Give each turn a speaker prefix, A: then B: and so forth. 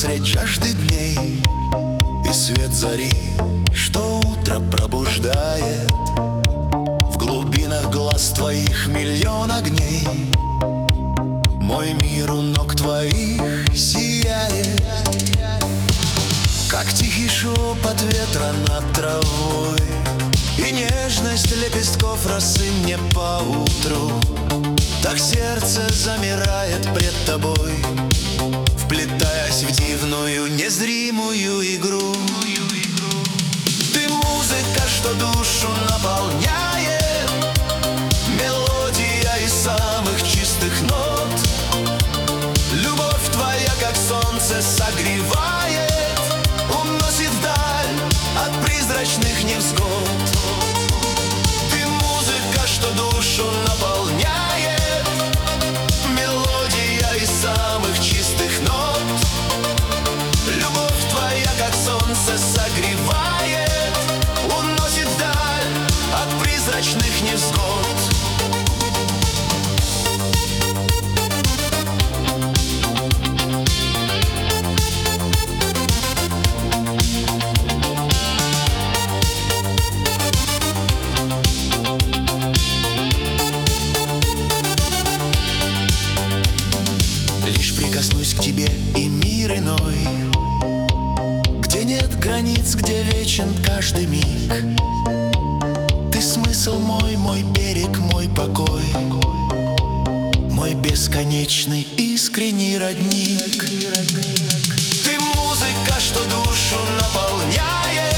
A: средь жажды дней и свет зари, что утро пробуждает. В глубинах глаз твоих миллион огней. Мой мир у ног твоих сияет, как тихий шепот ветра над травой и нежность лепестков росы мне поутру. Так сердце замирает пред тобой, вплетаясь в дивную незримую игру. Ты музыка, что душу наполняет, мелодия из самых чистых нот. Любовь твоя, как солнце, согревает, уносит вдаль от призрачных невзгод. Ты музыка, что душу наполняет, мелодия из самых чистых нот. Любовь твоя, как солнце, согревает, уносит вдаль от призрачных невзгод. Лишь прикоснусь к тебе, и мир иной, где нет границ, где вечен каждый миг. Ты смысл мой, мой берег, мой покой, мой бесконечный искренний родник. Ты музыка, что душу наполняет,